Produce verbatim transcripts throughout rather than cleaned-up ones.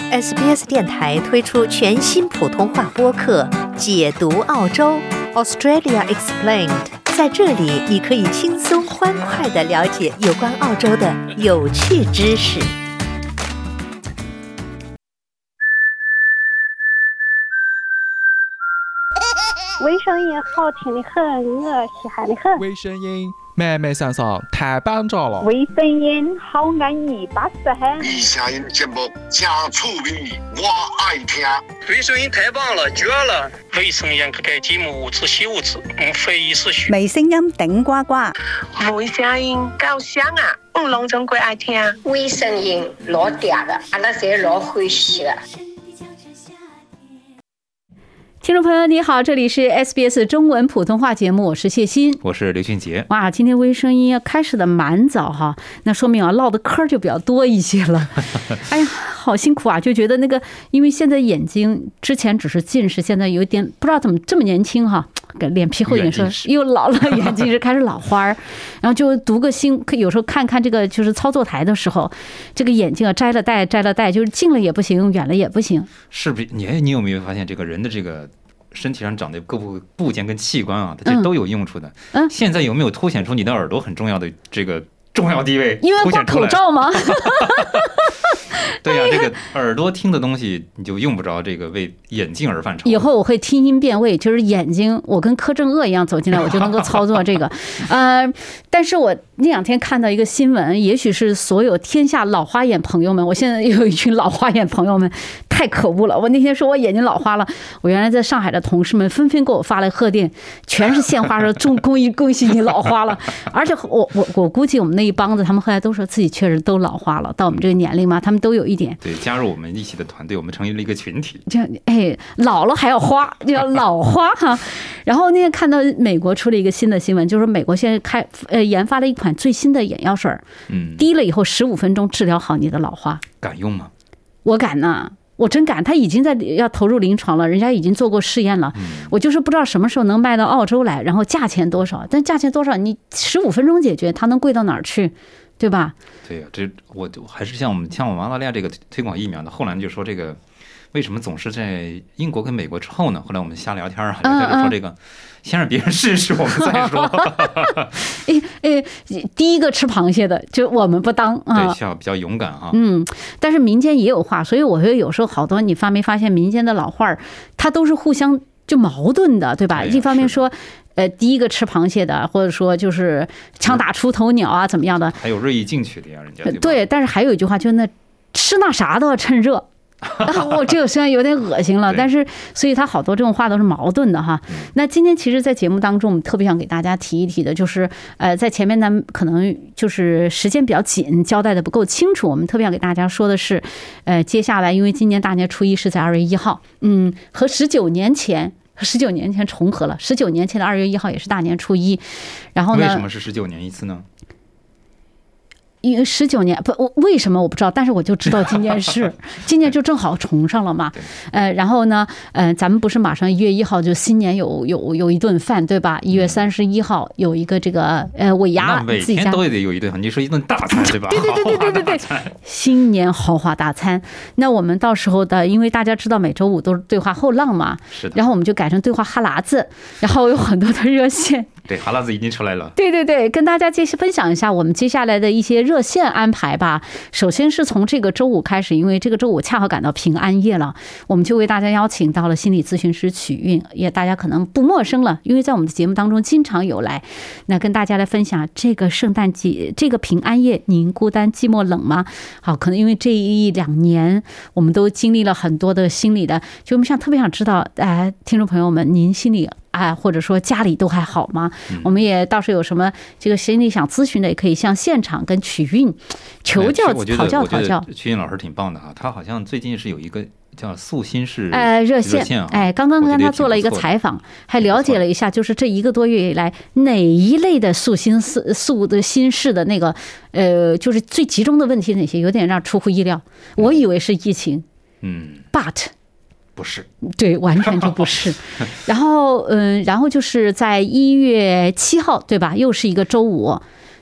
S B S 电台推出全新普通话播客《解读澳洲 Australia Explained》，在这里你可以轻松欢快地了解有关澳洲的有趣知识。 微声音好听的很，我稀罕的很。 微声音妹妹桑桑太棒着了。 微声音好安逸巴适很。 微声音节目真趣味，我爱听。 微声音太棒了，绝了！微声音这个节目自习无止，嗯，非一时许。 微声音顶呱呱。 微声音够响啊，我拢总归爱听。 微声音老嗲的，俺那些老欢喜的。 听众朋友你好，这里是 S B S 中文普通话节目，我是谢欣， 我是刘俊杰。 哇，今天微声音开始的蛮早哈，那说明啊唠的嗑就比较多一些了。哎呀，好辛苦啊，就觉得那个，因为现在眼睛之前只是近视，现在有点不知道怎么这么年轻哈，脸皮厚一点说又老了，眼睛是开始老花儿，然后就读个新，有时候看看这个就是操作台的时候，这个眼镜啊摘了戴摘了戴，就是近了也不行，远了也不行。 是不是？你你有没有发现这个人的这个身体上长的各部部件跟器官啊，它这都有用处的。嗯，现在有没有凸显出你的耳朵很重要的这个重要地位？ 因为挂口罩吗？ 对呀、啊，这个耳朵听的东西你就用不着这个为眼镜而犯愁。 以后我会听音辨位，就是眼睛，我跟柯震恶一样走进来，我就能够操作这个。呃，但是我那两天看到一个新闻，也许是所有天下老花眼朋友们，我现在有一群老花眼朋友们，太可恶了！我那天说我眼睛老花了，我原来在上海的同事们纷纷给我发来贺电，全是献花说祝恭喜恭喜你老花了。而且我我我估计我们那一帮子，他们后来都说自己确实都老花了，到我们这个年龄嘛，他们都有一点。 对，加入我们一起的团队，我们成立了一个群体。 这哎，老了还要花，叫老花哈。然后那天看到美国出了一个新的新闻，就是美国现在开呃研发了一款最新的眼药水，嗯，滴了以后十五分钟治疗好你的老花。 敢用吗？ 我敢呐。我真敢，他已经在要投入临床了，人家已经做过试验了。我就是不知道什么时候能卖到澳洲来，然后价钱多少？但价钱多少，你十五分钟解决，它能贵到哪儿去，对吧？ 对呀、啊，这我还是像我们像我们澳大利亚这个推广疫苗的，后来就说这个为什么总是在英国跟美国之后呢？后来我们瞎聊天啊，聊天就说这个。嗯嗯先让别人试试，我们再说。 哎哎，第一个吃螃蟹的就我们不当啊， 对，需要比较勇敢啊。 嗯，但是民间也有话，所以我觉得有时候好多你发没发现民间的老话儿，它都是互相就矛盾的，对吧？哎、一方面说，呃，第一个吃螃蟹的，或者说就是枪打出头鸟啊，怎么样的？ 还有锐意进取的呀，人家对吧？ 对，但是还有一句话，就那吃那啥都要趁热。我这个虽然有点恶心了，但是所以他好多这种话都是矛盾的哈。那今天其实，在节目当中，我们特别想给大家提一提的，就是呃，在前面呢，可能就是时间比较紧，交代的不够清楚。我们特别想给大家说的是，呃，接下来因为今年大年初一是在二月一号，嗯，和十九年前。十九年前重合了，十九年前的二月一号也是大年初一，然后呢？ 为什么是十九年一次呢？ 因为十九年不，我为什么我不知道，但是我就知道今年是今年就正好重上了嘛。呃，然后呢，呃，咱们不是马上一月一号就新年有有有一顿饭对吧？一月三十一号有一个这个呃尾牙， 每天都得有一顿饭，你说一顿大餐对吧？ 对对对对对对对，新年豪华大餐。那我们到时候的，因为大家知道每周五都是对话后浪嘛， 是的， 然后我们就改成对话哈喇子，然后有很多的热线。 对，哈喇子已经出来了。 对对对，跟大家继续分享一下我们接下来的一些热线安排吧。首先是从这个周五开始，因为这个周五恰好赶到平安夜了，我们就为大家邀请到了心理咨询师曲韵，也大家可能不陌生了，因为在我们的节目当中经常有来。那跟大家来分享这个圣诞节，这个平安夜，您孤单寂寞冷吗？好，可能因为这一两年我们都经历了很多的心理的，就我们想特别想知道，哎，听众朋友们，您心里啊，或者说家里都还好吗？嗯、我们也到时候有什么这个心理想咨询的，也可以向现场跟曲韵求教、讨教、讨教。 曲韵老师挺棒的啊，他好像最近是有一个叫素心式呃热线， 线哎，刚刚跟他做了一个采访，还了解了一下，就是这一个多月以来哪一类的素心素素的心事的那个呃，就是最集中的问题哪些，有点让出乎意料。我以为是疫情，嗯 ，but。 不是， 对，完全就不是。然后，嗯，然后就是在一月七号，对吧？又是一个周五。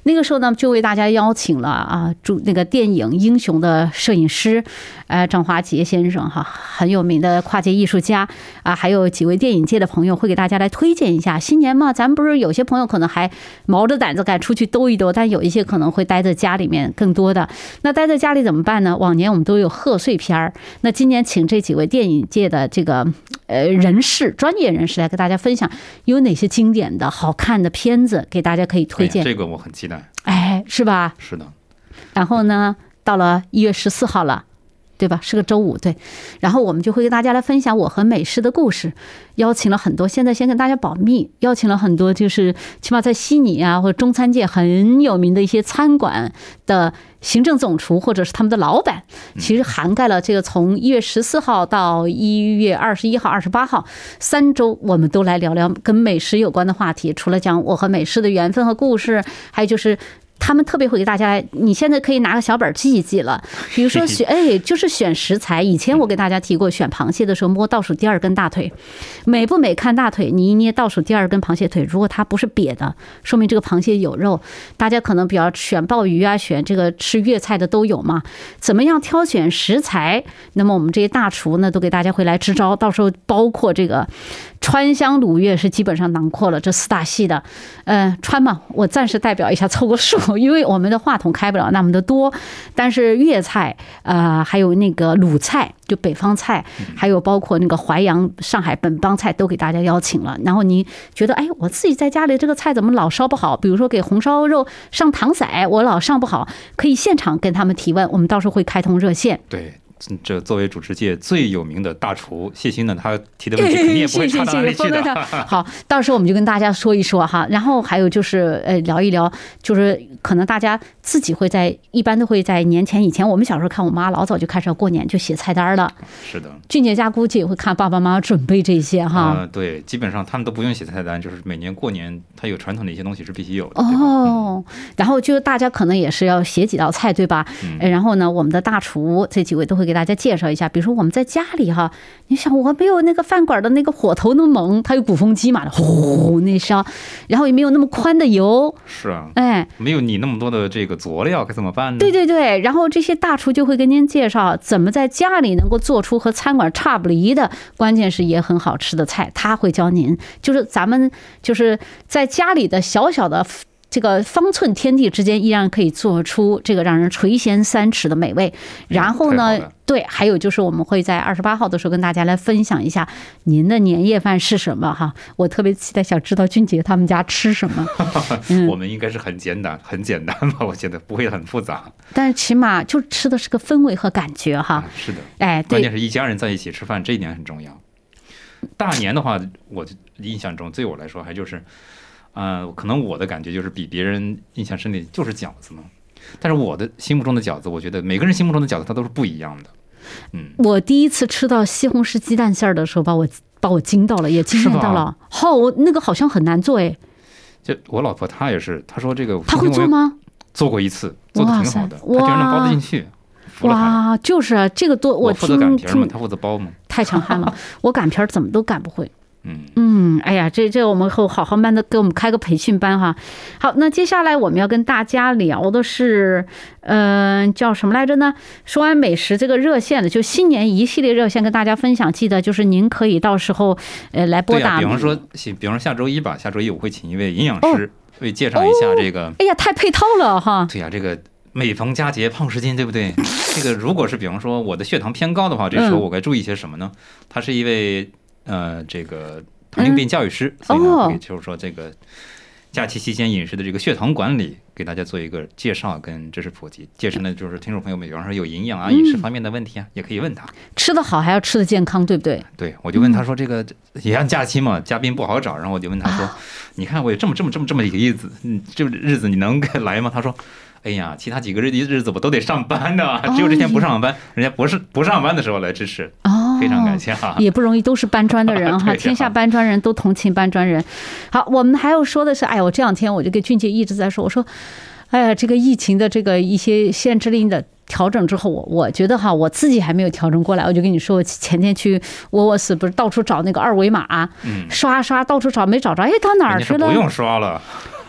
那个时候呢，就为大家邀请了啊，主那个电影英雄的摄影师，呃，张华杰先生哈，很有名的跨界艺术家啊，还有几位电影界的朋友会给大家来推荐一下。新年嘛，咱们不是有些朋友可能还毛着胆子敢出去兜一兜，但有一些可能会待在家里面更多的。那待在家里怎么办呢？往年我们都有贺岁片儿，那今年请这几位电影界的这个呃人士、专业人士来跟大家分享有哪些经典的好看的片子，给大家可以推荐。 哎、这个我很期待。 哎，是吧？ 是的。 然后呢，到了一月十四号了，对吧？是个周五，对。然后我们就会跟大家来分享我和美食的故事，邀请了很多，现在先跟大家保密，邀请了很多，就是起码在悉尼啊或者中餐界很有名的一些餐馆的行政总厨或者是他们的老板，其实涵盖了这个从一月十四号到一月二十一号、二十八号三周，我们都来聊聊跟美食有关的话题。除了讲我和美食的缘分和故事，还有就是他们特别会给大家来，你现在可以拿个小本记一记了。比如说选，哎，就是选食材。以前我给大家提过，选螃蟹的时候摸倒数第二根大腿，美不美看大腿，你一捏倒数第二根螃蟹腿，如果它不是瘪的，说明这个螃蟹有肉。大家可能比较选鲍鱼啊，选这个吃粤菜的都有嘛。怎么样挑选食材？那么我们这些大厨呢，都给大家会来支招。到时候包括这个川湘鲁粤是基本上囊括了这四大系的。呃，川嘛，我暂时代表一下凑个数。因为我们的话筒开不了那么的多，但是粤菜，呃，还有那个鲁菜，就北方菜，还有包括那个淮扬、上海本帮菜，都给大家邀请了。然后你觉得，哎，我自己在家里这个菜怎么老烧不好？比如说给红烧肉上糖色，我老上不好，可以现场跟他们提问，我们到时候会开通热线。 对。这作为主持界最有名的大厨谢鑫呢，他提的问题肯定也不会差到哪里去的。 好，到时候我们就跟大家说一说哈，然后还有就是呃聊一聊，就是可能大家自己会在一般都会在年前以前，我们小时候看我妈老早就开始要过年就写菜单了。 是的， 俊杰家估计也会看爸爸妈妈准备这些哈。 呃，对，基本上他们都不用写菜单，就是每年过年他有传统的一些东西是必须有的。 哦，然后就大家可能也是要写几道菜，对吧？嗯、然后呢，我们的大厨这几位都会给大家介绍一下，比如说我们在家里哈，你想我没有那个饭馆的那个火头那么猛，它有鼓风机嘛，呼那烧，然后也没有那么宽的油， 是啊， 哎， 没有你那么多的这个佐料，该怎么办呢？ 对对对，然后这些大厨就会跟您介绍怎么在家里能够做出和餐馆差不离的，关键是也很好吃的菜，他会教您，就是咱们就是在家里的小小的这个方寸天地之间，依然可以做出这个让人垂涎三尺的美味。然后呢，对，还有就是我们会在二十八号的时候跟大家来分享一下您的年夜饭是什么哈。我特别期待想知道俊杰他们家吃什么。 嗯、我们应该是很简单，很简单吧？我觉得不会很复杂。 但是起码就吃的是个氛围和感觉哈。 嗯、是的， 哎， 关键是一家人在一起吃饭，这一点很重要。大年的话，我印象中对我来说还就是。呃，可能我的感觉就是比别人印象深的就是饺子嘛，但是我的心目中的饺子，我觉得每个人心目中的饺子它都是不一样的。嗯，我第一次吃到西红柿鸡蛋馅儿的时候，把我把我惊到了，也惊艳到了。好、哦，那个好像很难做哎。 就我老婆她也是，她说这个她会做吗？ 做过一次，做的挺好的，她居然能包得进去。 哇，就是啊，这个多我负责擀皮嘛，她负责包嘛， 太强悍了，我擀皮怎么都擀不会。 嗯嗯，哎呀，这这我们后好好慢的给我们开个培训班哈。好，那接下来我们要跟大家聊的是，嗯、呃，叫什么来着呢？说完美食这个热线的，就新年一系列热线跟大家分享。记得就是您可以到时候呃来拨打、 啊，比方说，比方说下周一吧，下周一我会请一位营养师为介绍一下这个。 哦、哎呀，太配套了哈。 对呀、啊，这个每逢佳节胖十斤，对不对？这个如果是比方说我的血糖偏高的话，这时候我该注意些什么呢？他是一位。呃，这个糖尿病教育师，嗯、所以呢，也就是说，这个假期期间饮食的这个血糖管理，给大家做一个介绍跟知识普及。届时呢，就是听众朋友们，比方说有营养啊、饮食方面的问题啊，嗯、也可以问他。 吃得好还要吃得健康，对不对？ 对，我就问他说，这个也像假期嘛，嘉宾不好找，然后我就问他说，啊、你看我有这么这么这么这么一个日子，嗯，这日子你能来吗？他说。哎呀，其他几个日日子我都得上班的，只有这天不上班，人家不是不上班的时候来支持，哦，非常感谢哈， 也不容易，都是搬砖的人哈，天下搬砖人都同情搬砖人。好，我们还要说的是，哎呀，我这两天我就跟俊杰一直在说，我说，哎呀，这个疫情的这个一些限制令的调整之后，我我觉得哈，我自己还没有调整过来，我就跟你说，我前天去沃沃斯不是到处找那个二维码，嗯，刷刷到处找没找着，哎，到哪儿去了？ 不用刷了。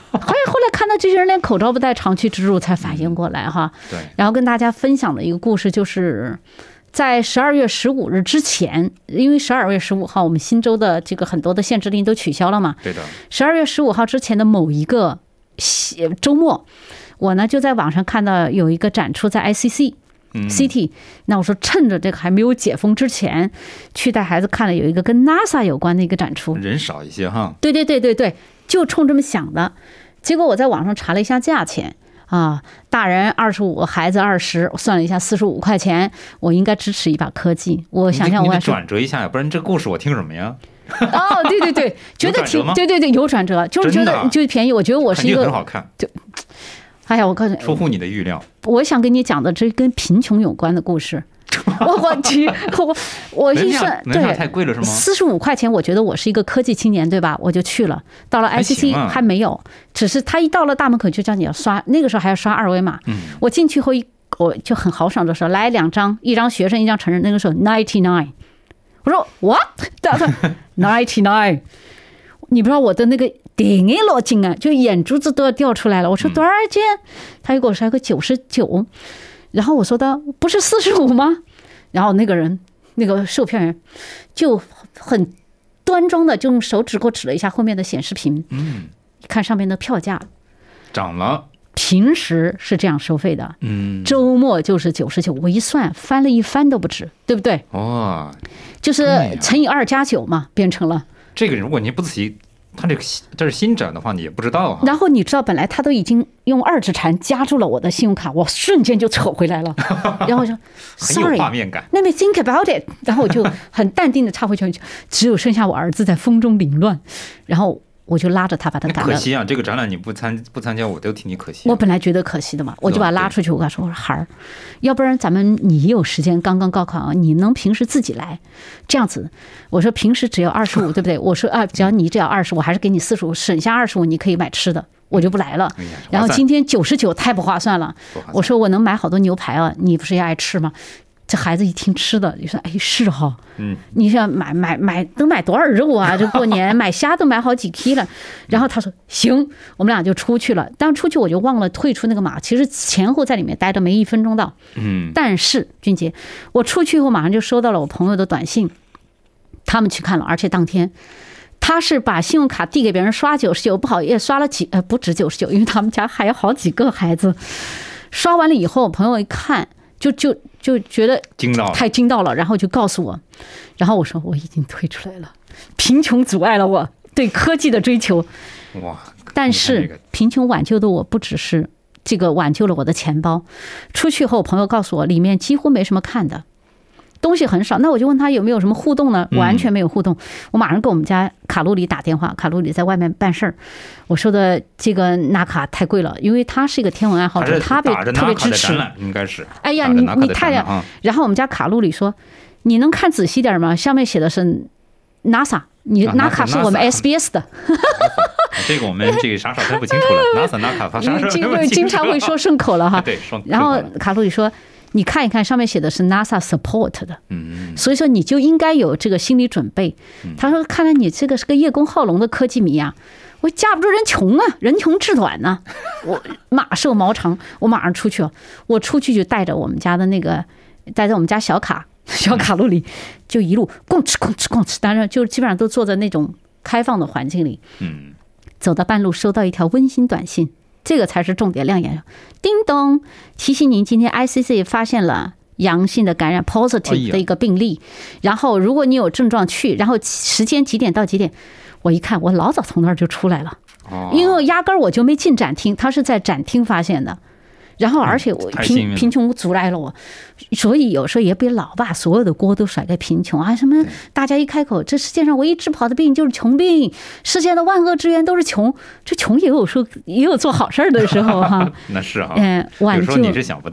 后来后来看到这些人连口罩不戴，长驱直入，才反应过来哈。 对。 然后跟大家分享的一个故事，就是在十二月十五日之前，因为十二月十五号我们新州的这个很多的限制令都取消了嘛。 对的。 十二月十五号之前的某一个周末，我呢就在网上看到有一个展出在 I C C。City， 那我说趁着这个还没有解封之前，去带孩子看了有一个跟 NASA 有关的一个展出， 人少一些哈。 对对对对对，就冲这么想的。结果我在网上查了一下价钱啊，大人二十五，孩子二十，算了一下四十五块钱，我应该支持一把科技。我想想我还是， 你转折一下呀，不然这故事我听什么呀？ 哦，对对对，觉得挺对对对有转折，就是觉得就便宜。我觉得我是一个很好看， 就。哎呀，我告诉你， 出乎你的预料。 我想跟你讲的这跟贫穷有关的故事。我我去，我我一算，对， 太贵了是吗？ 四十五块钱，我觉得我是一个科技青年，对吧？我就去了。到了 I C C 还没有，只是他一到了大门口就叫你要刷，那个时候还要刷二维码。 嗯， 我进去后一我就很豪爽的说，来两张，一张学生，一张成人。那个时候 ninety nine， 我说 what？ 他说 ninety nine， 你不知道我的那个。顶一落镜啊，就眼珠子都要掉出来了。我说多少钱？他又给我说个九十九，然后我说的不是四十五吗？然后那个人那个售票员就很端庄的就用手指给我指了一下后面的显示屏， 嗯， 看上面的票价涨了。 平时是这样收费的， 嗯， 周末就是九十九，我一算翻了一番都不止，对不对？ 哦， 就是乘以二加九嘛，变成了这个。如果你不仔细。他这个这是新展的话，你也不知道啊。 然后你知道，本来他都已经用二指禅夹住了我的信用卡，我瞬间就扯回来了。然后我说 ，sorry， 画面感。 Let me think about it。然后我就很淡定的插回去，只有剩下我儿子在风中凌乱。然后我就拉着他把他打了。 可惜啊，这个展览你不参不参加，我都替你可惜、 啊。我本来觉得可惜的嘛，我就把他拉出去，我跟他说：“我说孩儿，要不然咱们你有时间，刚刚高考啊，你能平时自己来，这样子。我说平时只有二十五，对不对？我说啊，只要你只要二十，我还是给你四十五，省下二十五，你可以买吃的，我就不来了。然后今天九十九太不划算了，我说我能买好多牛排啊，你不是也爱吃吗？”这孩子一听吃的，就说：“哎，是哈， 嗯， 你想买买买都买多少肉啊？这过年买虾都买好几 K 了。”然后他说：“行，我们俩就出去了。但出去我就忘了退出那个码，其实前后在里面待着没一分钟到。 嗯， 但是俊杰，我出去以后马上就收到了我朋友的短信，他们去看了，而且当天他是把信用卡递给别人刷九十九，不好也刷了几呃不止九十九，因为他们家还有好几个孩子。刷完了以后，朋友一看。”就就就觉得太惊到了，然后就告诉我，然后我说我已经退出来了，贫穷阻碍了我对科技的追求。 哇！ 但是贫穷挽救的我不只是这个挽救了我的钱包。出去后，朋友告诉我里面几乎没什么看的。东西很少，那我就问他有没有什么互动呢？完全没有互动。我马上给我们家卡路里打电话，卡路里在外面办事儿。我说的这个纳卡太贵了，因为他是一个天文爱好者，他被特别支持。 应该是。 哎呀，你你太……然后我们家卡路里说：“你能看仔细点吗？上面写的是 NASA， 你纳卡是我们 S B S 的。” 这个我们这个傻傻分不清楚了。NASA 纳卡他傻傻分不清楚了。 经常会说顺口了哈。 对， 然后卡路里说。你看一看，上面写的是 NASA support 的， 嗯， 所以说你就应该有这个心理准备。他说：“看来你这个是个叶公好龙的科技迷啊！”我架不住人穷啊，人穷志短呐、啊，我马瘦毛长，我马上出去了。我出去就带着我们家的那个，带着我们家小卡小卡路里，就一路咣哧咣哧咣哧，当然就基本上都坐在那种开放的环境里。 嗯， 走到半路收到一条温馨短信。这个才是重点亮眼。叮咚，提醒您，今天 I C C 发现了阳性的感染 positive 的一个病例。然后，如果你有症状去，然后时间几点到几点？我一看，我老早从那儿就出来了，因为压根儿我就没进展厅，他是在展厅发现的。然后，而且我贫贫穷阻碍了我，所以有时候也别老把所有的锅都甩给贫穷啊！什么大家一开口，这世界上唯一治不好的病就是穷病，世界的万恶之源都是穷。这穷也有说也有做好事的时候哈。 那是哈， 嗯，挽救有时候你是想不到的。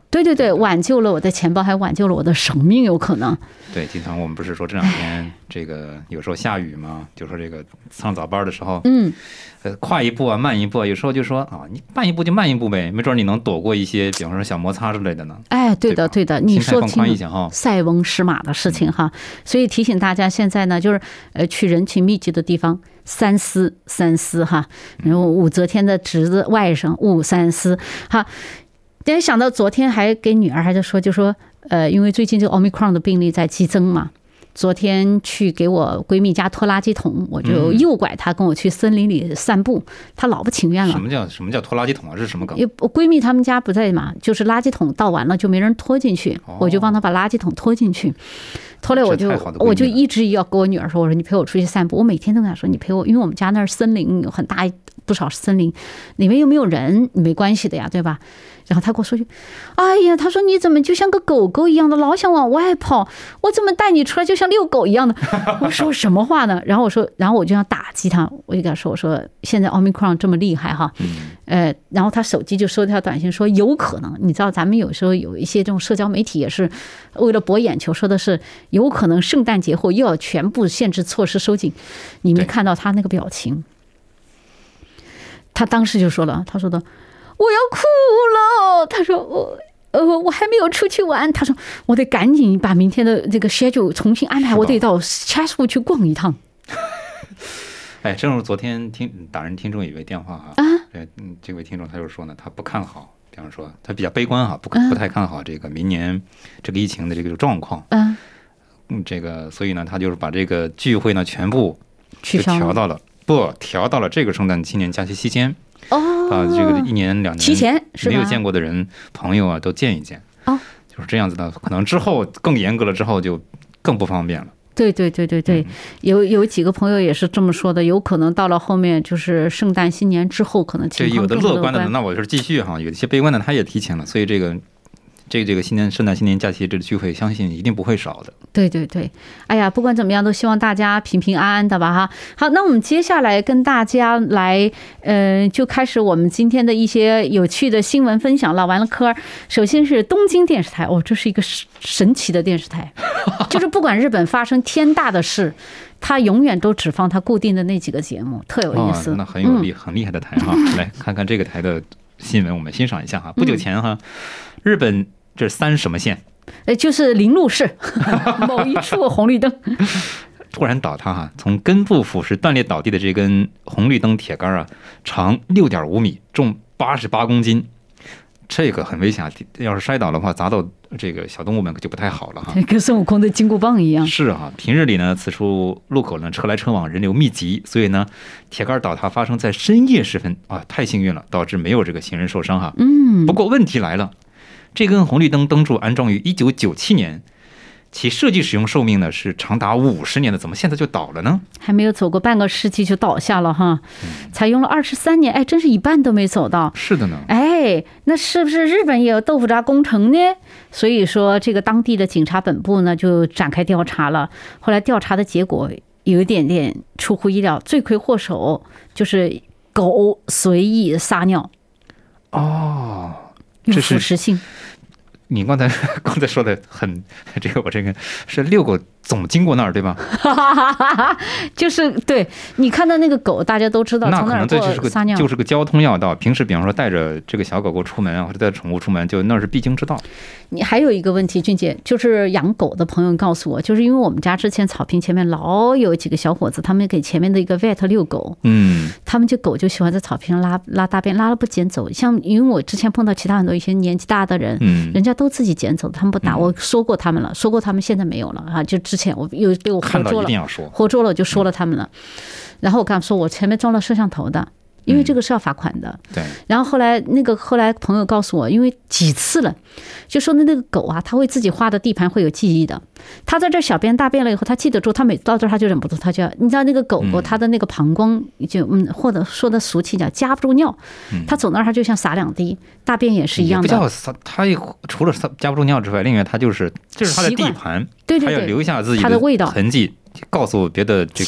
对对对，挽救了我的钱包，还挽救了我的生命，有可能。 对，经常我们不是说这两天这个有时候下雨嘛，就说这个上早班的时候， 嗯， 呃，快一步啊，慢一步啊，有时候就说啊，你慢一步就慢一步呗，没准你能躲过一些，比方说小摩擦之类的呢。 哎，对的，对的，你说听塞翁失马的事情哈，所以提醒大家现在呢，就是呃去人群密集的地方三思三思哈。然后武则天的侄子外甥武三思哈。但想到昨天还给女儿还在说，就说呃，因为最近这个 Omicron 的病例在激增嘛。昨天去给我闺蜜家拖垃圾桶，我就诱拐她跟我去森林里散步，她老不情愿了。 什么叫什么叫拖垃圾桶啊？这是什么梗？ 闺蜜他们家不在嘛，就是垃圾桶倒完了就没人拖进去， 哦、 我就帮她把垃圾桶拖进去。拖来我就我就一直要跟我女儿说，我说你陪我出去散步，我每天都跟她说你陪我，因为我们家那儿森林有很大不少森林，里面又没有人，没关系的呀，对吧？然后他跟我说句，哎呀，他说你怎么就像个狗狗一样的，老想往外跑，我怎么带你出来就像遛狗一样的？我说什么话呢？然后我说，然后我就想打击他，我就跟他说，我说现在 Omicron 这么厉害哈，呃，然后他手机就收条短信说有可能，你知道咱们有时候有一些这种社交媒体也是为了博眼球，说的是有可能圣诞节后又要全部限制措施收紧，你没看到他那个表情？他当时就说了，他说的。我要哭了，他说我呃我还没有出去玩，他说我得赶紧把明天的这个 schedule 重新安排，我得到 Chatswood 去逛一趟。 哎，正如昨天听打人听众有一位电话啊，呃、嗯，这位听众他就说呢，他不看好，比方说他比较悲观哈，不不太看好这个明年这个疫情的这个状况，嗯，嗯，这个所以呢，他就是把这个聚会呢全部就调到了不调到了这个圣诞新年假期期间。 哦， 啊，这个一年两年提前没有见过的人朋友啊，都见一见。哦，就是这样子的。可能之后更严格了，之后就更不方便了。 对对对对对，有有几个朋友也是这么说的，有可能到了后面就是圣诞新年之后，可能情况更乐观。 这有的乐观的，那我就是继续哈；有一些悲观的，他也提前了，所以这个。这这个新年圣诞新年假期这个聚会，相信一定不会少的。 对对对，哎呀，不管怎么样，都希望大家平平安安的吧哈。好，那我们接下来跟大家来，呃，就开始我们今天的一些有趣的新闻分享了。完了科，首先是东京电视台，哦，这是一个神奇的电视台，就是不管日本发生天大的事，它永远都只放它固定的那几个节目，特有意思。 哦、那很有厉、嗯、很厉害的台哈，来看看这个台的新闻，我们欣赏一下哈。不久前哈，日本。这三什么县？ 呃，就是铃鹿市某一处红绿灯突然倒塌哈，从根部腐蚀断裂倒地的这根红绿灯铁杆啊，长六点五米，重八十八公斤，这个很危险，要是摔倒的话，砸到这个小动物们可就不太好了哈， 跟孙悟空的金箍棒一样。 是哈，平日里呢，此处路口呢车来车往，人流密集，所以呢，铁杆倒塌发生在深夜时分啊，太幸运了，导致没有这个行人受伤哈。嗯，不过问题来了。这根红绿灯灯柱安装于一九九七年，其设计使用寿命呢是长达五十年的，怎么现在就倒了呢？ 还没有走过半个世纪就倒下了哈，才用了二十三年，哎，真是一半都没走到。 是的呢， 哎，那是不是日本也有豆腐渣工程呢？所以说，这个当地的警察本部呢就展开调查了。后来调查的结果有一点点出乎意料，罪魁祸首就是狗随意撒尿。 哦。 有腐蚀性。 你刚才刚才说的很这个，我这个是遛狗总经过那儿，对吧？ 就是对，你看到那个狗，大家都知道从那儿过撒尿， 就是个交通要道。平时比方说带着这个小狗狗出门啊，或者带宠物出门，就那是必经之道。 你还有一个问题，俊姐，就是养狗的朋友告诉我，就是因为我们家之前草坪前面老有几个小伙子，他们给前面的一个 vet 遛狗，嗯，他们就狗就喜欢在草坪上拉拉大便，拉了不捡走。像因为我之前碰到其他很多一些年纪大的人，嗯，人家都自己捡走，他们不打。我说过他们了，说过他们现在没有了啊，就之前我又被我活捉了，活捉了我就说了他们了。然后我跟他说，我前面装了摄像头的。因为这个是要罚款的， 对。 然后后来那个后来朋友告诉我，因为几次了，就说那那个狗啊，它会自己画的地盘会有记忆的。它在这小便大便了以后，它记得住，它每到这儿它就忍不住，它就要，你知道那个狗狗它的那个膀胱就嗯，或者说的俗气叫夹不住尿，它走那儿它就像撒两滴，大便也是一样的。 不叫撒，它除了夹不住尿之外，另外它就是这是它的地盘， 对对对， 它要留下自己的味道痕迹，告诉别的这个。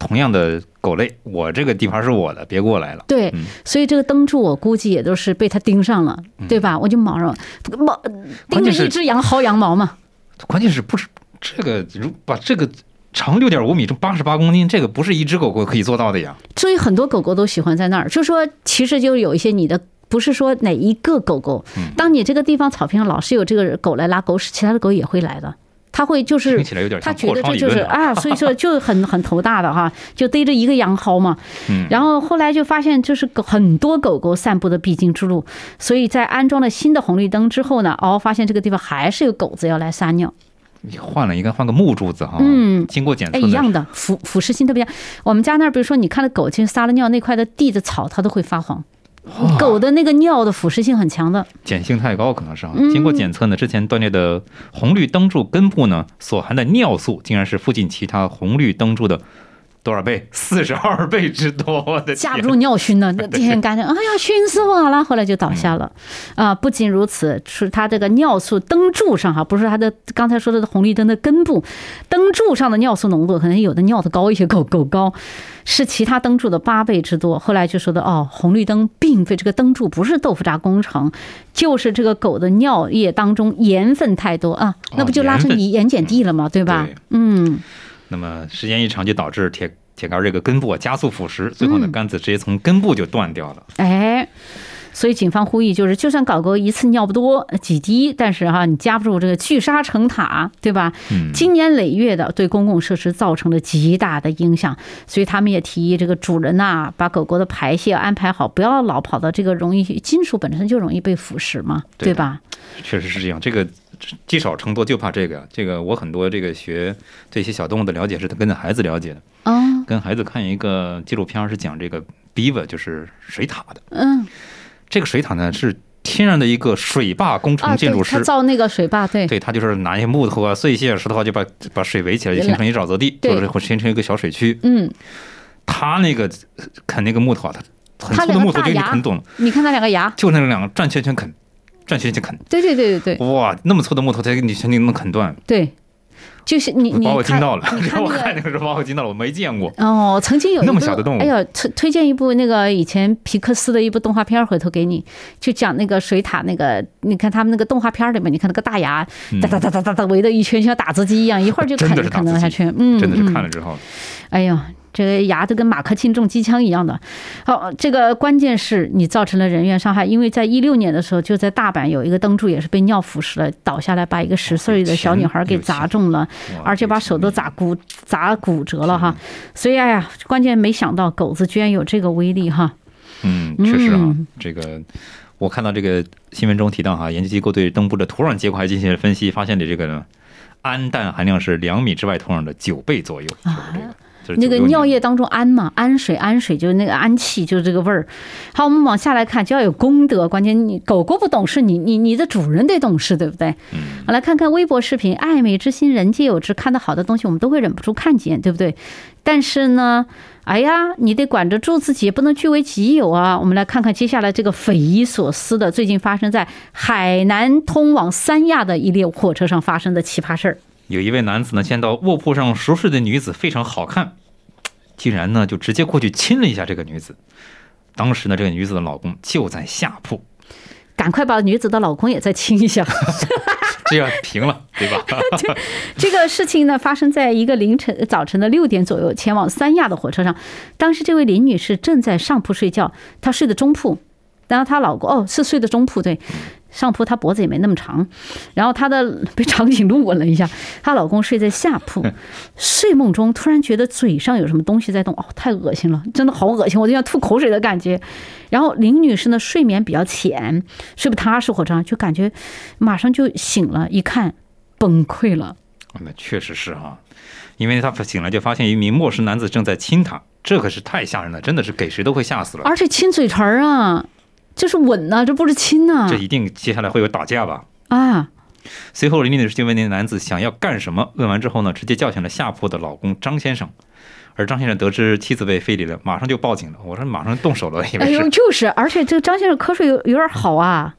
同样的狗类，我这个地盘是我的，别过来了。 对， 嗯、 所以这个灯柱我估计也都是被它盯上了，对吧？嗯、我就忙着毛盯着一只羊薅羊毛嘛。 关键是不是这个如把这个长六点五米，重八十八公斤，这个不是一只狗狗可以做到的呀。 所以很多狗狗都喜欢在那儿，就说其实就有一些你的。不是说哪一个狗狗，当你这个地方草坪上老是有这个狗来拉狗屎，其他的狗也会来的。他会就是他觉得这就是啊，所以说就很很头大的哈，就逮着一个羊薅嘛。然后后来就发现就是很多狗狗散步的必经之路，所以在安装了新的红绿灯之后呢，哦，发现这个地方还是有狗子要来撒尿。 你换了应该换个木柱子哈， 嗯， 经过检测一样的腐腐蚀性特别强。我们家那儿比如说你看到狗去撒了尿，那块的地的草它都会发黄。狗的那个尿的腐蚀性很强的， 碱性太高可能是啊。经过检测呢，之前断裂的红绿灯柱根部呢所含的尿素，竟然是附近其他红绿灯柱的多少倍？四十二倍之多！我的天， 架不住尿熏呢，那天干净，哎呀，熏死我了！后来就倒下了。啊、呃，不仅如此，是它这个尿素灯柱上哈，不是它的刚才说的红绿灯的根部，灯柱上的尿素浓度可能有的尿的高一些，狗狗高。是其他灯柱的八倍之多。后来就说的哦，红绿灯并非这个灯柱不是豆腐渣工程，就是这个狗的尿液当中盐分太多啊，那不就拉成盐碱地了吗？对吧？嗯。 那么时间一长就导致铁铁杆这个根部加速腐蚀，最后呢杆子直接从根部就断掉了。 哎。所以警方呼吁就是，就算狗狗一次尿不多几滴，但是哈、啊，你夹不住这个聚沙成塔，对吧？嗯，经年累月的对公共设施造成了极大的影响，所以他们也提议这个主人呐、啊，把狗狗的排泄安排好，不要老跑到这个容易金属本身就容易被腐蚀嘛， 对, 对吧？ 确实是这样，这个积少成多就怕这个。这个我很多这个学对一些小动物的了解是跟着孩子了解的，哦，跟孩子看一个纪录片是讲这个 beaver 就是水獭的，嗯。这个水獭呢是天然的一个水坝工程建筑师， 啊、他造那个水坝，对， 对他就是拿一些木头啊、碎屑、石头啊，就把把水围起来，就形成一沼泽地，就是会形成一个小水区。嗯，他那个啃那个木头啊，他很粗的木头就给你啃懂了。 你看他两个牙， 就那两个转圈圈啃，转圈圈啃。 对对对对对。 哇，那么粗的木头，他给你全给能啃断。 对。就是你，你把我惊到了。你看、那个、我看那个时候把我惊到了，我没见过。 哦，曾经有一那么小的动物。 哎呀，推推荐一部那个以前皮克斯的一部动画片，回头给你，就讲那个水獭那个，你看他们那个动画片里面，你看那个大牙哒哒哒哒哒哒围着一圈，像打字机一样，一会儿就啃啃了下去。嗯， 真的是看了之后， 哎呀。这个牙都跟马克沁重机枪一样的。好，这个关键是你造成了人员伤害，因为在一六年的时候，就在大阪有一个灯柱也是被尿腐蚀了，倒下来把一个十岁的小女孩给砸中了，而且把手都砸骨砸骨折了哈。所以哎呀，关键没想到狗子居然有这个威力哈。 嗯，确实啊，这个我看到这个新闻中提到哈，研究机构对灯部的土壤结构还进行了分析，发现的这个氨氮含量是两米之外土壤的九倍左右。啊那个尿液当中氨嘛，氨水，氨水就是那个氨气，就是这个味儿。好，我们往下来看，就要有公德。关键你狗狗不懂事，你你你的主人得懂事，对不对？好，来看看微博视频，爱美之心，人皆有之。看到好的东西，我们都会忍不住看见，对不对？但是呢，哎呀，你得管得住自己，也不能据为己有啊。我们来看看接下来这个匪夷所思的，最近发生在海南通往三亚的一列火车上发生的奇葩事儿。 有一位男子呢，见到卧铺上熟睡的女子非常好看，竟然呢就直接过去亲了一下这个女子。当时呢，这个女子的老公就在下铺， 赶快把女子的老公也再亲一下， 这样平了，对吧？ 对，这个事情呢发生在一个凌晨早晨的六点左右，前往三亚的火车上。当时这位林女士正在上铺睡觉，她睡的中铺，然后她老公哦是睡的中铺，对。上铺她脖子也没那么长，然后她的被长颈鹿吻了一下，她老公睡在下铺，睡梦中突然觉得嘴上有什么东西在动，哦，太恶心了，真的好恶心，我就像吐口水的感觉。然后林女士呢睡眠比较浅，睡不踏实，火车上就感觉马上就醒了，一看崩溃了。 那确实是哈，因为她醒来就发现一名陌生男子正在亲她，这可是太吓人了，真的是给谁都会吓死了。 而且亲嘴唇啊。这是吻呐、啊，这不是亲呐、啊。 这一定接下来会有打架吧？ 啊！ 随后林女士就问那男子想要干什么，问完之后呢，直接叫醒了下铺的老公张先生。而张先生得知妻子被非礼了，马上就报警了。我说马上动手了，以为是。 哎呦，就是，而且这个张先生瞌睡有有点好啊，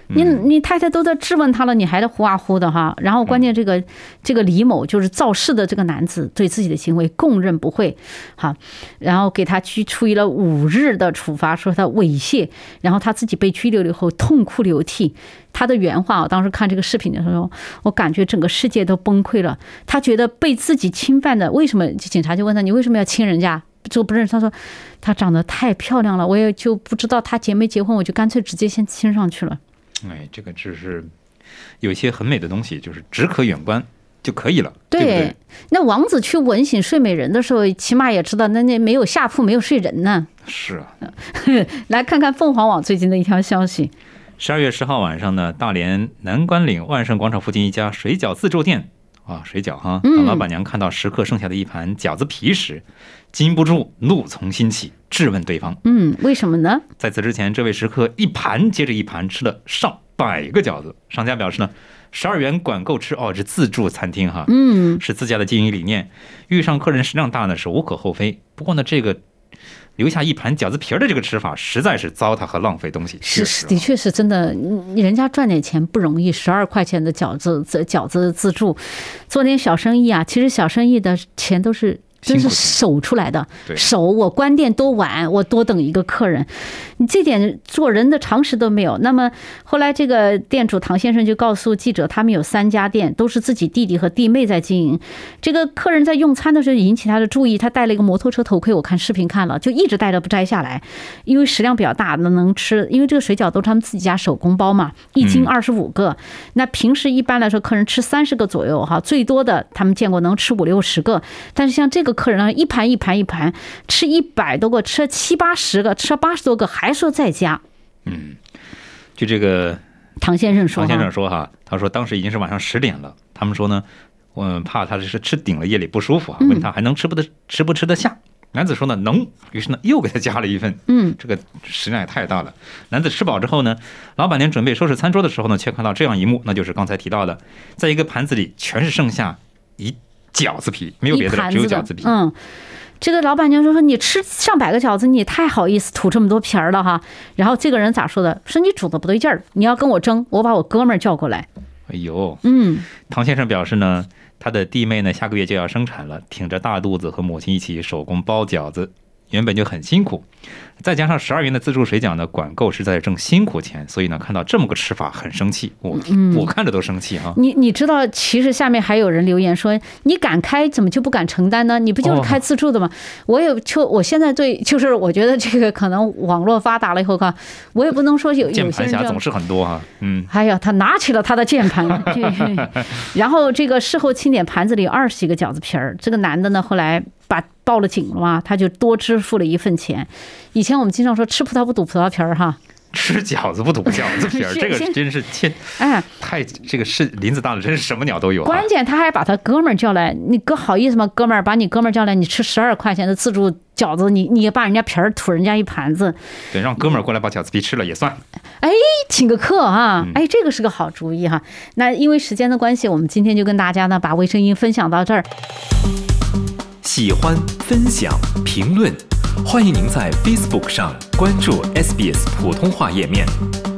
你你太太都在质问他了，你还在呼啊呼的哈。然后关键这个、嗯、这个李某就是肇事的这个男子，对自己的行为供认不讳，好，然后给他拘处以了五日的处罚，说他猥亵，然后他自己被拘留了以后痛哭流涕。他的原话，我当时看这个视频的时候，我感觉整个世界都崩溃了。他觉得被自己侵犯的，为什么？警察就问他，你为什么要亲人家？这个不认识。他说她长得太漂亮了，我也就不知道她结没结婚，我就干脆直接先亲上去了。 哎，这个只是有一些很美的东西，就是只可远观就可以了， 对, 对不对？ 那王子去吻醒睡美人的时候，起码也知道那那没有下铺，没有睡人呢。 是啊， 来看看凤凰网最近的一条消息。 十二月十号晚上呢，大连南关岭万盛广场附近一家水饺自助店啊，水饺哈，当老板娘看到食客剩下的一盘饺子皮时，禁不住怒从心起，质问对方。 嗯，为什么呢？ 在此之前，这位食客一盘接着一盘吃了上百个饺子。商家表示呢，十二元管够吃哦，是自助餐厅哈， 嗯， 是自家的经营理念。遇上客人食量大呢，是无可厚非。不过呢，这个留下一盘饺子皮的这个吃法，实在是糟蹋和浪费东西。 是，的确是真的，人家赚点钱不容易，十二块钱的饺子饺子自助，做点小生意啊，其实小生意的钱都是真是守出来的，守我关店多晚，我多等一个客人，你这点做人的常识都没有。那么后来这个店主唐先生就告诉记者，他们有三家店，都是自己弟弟和弟妹在经营。这个客人在用餐的时候引起他的注意，他戴了一个摩托车头盔，我看视频看了，就一直戴着不摘下来，因为食量比较大，能吃。因为这个水饺都是他们自己家手工包嘛，一斤二十五个、嗯。那平时一般来说，客人吃三十个左右哈，最多的他们见过能吃五六十个，但是像这个客人呢，一盘一盘一盘吃一百多个，吃了七八十个，吃了八十多个，还说在家。 嗯，就这个唐先生说， 唐先生说哈，他说当时已经是晚上十点了，他们说呢，我怕他是吃顶了夜里不舒服啊，问他还能吃不得吃不吃得下。男子说呢能，于是呢又给他加了一份。 嗯， 这个食量也太大了。男子吃饱之后呢，老板娘准备收拾餐桌的时候呢，却看到这样一幕，那就是刚才提到的，在一个盘子里全是剩下一饺子皮，没有别的了，只有饺子皮。 嗯，这个老板娘就说：“你吃上百个饺子，你也太好意思吐这么多皮儿了哈。”然后这个人咋说的？说你煮的不对劲儿，你要跟我争，我把我哥们儿叫过来。 哎呦， 嗯， 唐先生表示呢，他的弟妹呢下个月就要生产了，挺着大肚子和母亲一起手工包饺子，原本就很辛苦，再加上十二元的自助水饺呢，管够是在挣辛苦钱，所以呢，看到这么个吃法很生气，我、嗯、我看着都生气哈。 你你知道，其实下面还有人留言说，你敢开，怎么就不敢承担呢？你不就是开自助的吗？哦、我也就我现在对，就是我觉得这个可能网络发达了以后，看我也不能说有键盘侠总是很多哈，嗯， 哎呀，他拿起了他的键盘，然后这个事后清点盘子里二十几个饺子皮儿，这个男的呢后来把报了警了嘛，他就多支付了一份钱。以前我们经常说吃葡萄不吐葡萄皮儿哈， 吃饺子不吐饺子皮儿，这个真是天哎， 太这个是林子大了，真是什么鸟都有、啊。 关键他还把他哥们儿叫来，你哥好意思吗？哥们儿把你哥们儿叫来，你吃十二块钱的自助饺子，你你也把人家皮儿吐人家一盘子， 对，让哥们儿过来把饺子皮吃了也算。 哎，请个客啊，哎，这个是个好主意哈。那因为时间的关系，我们今天就跟大家呢把卫生音分享到这儿。 喜欢、分享、评论，欢迎您在 Facebook 上关注 S B S 普通话页面。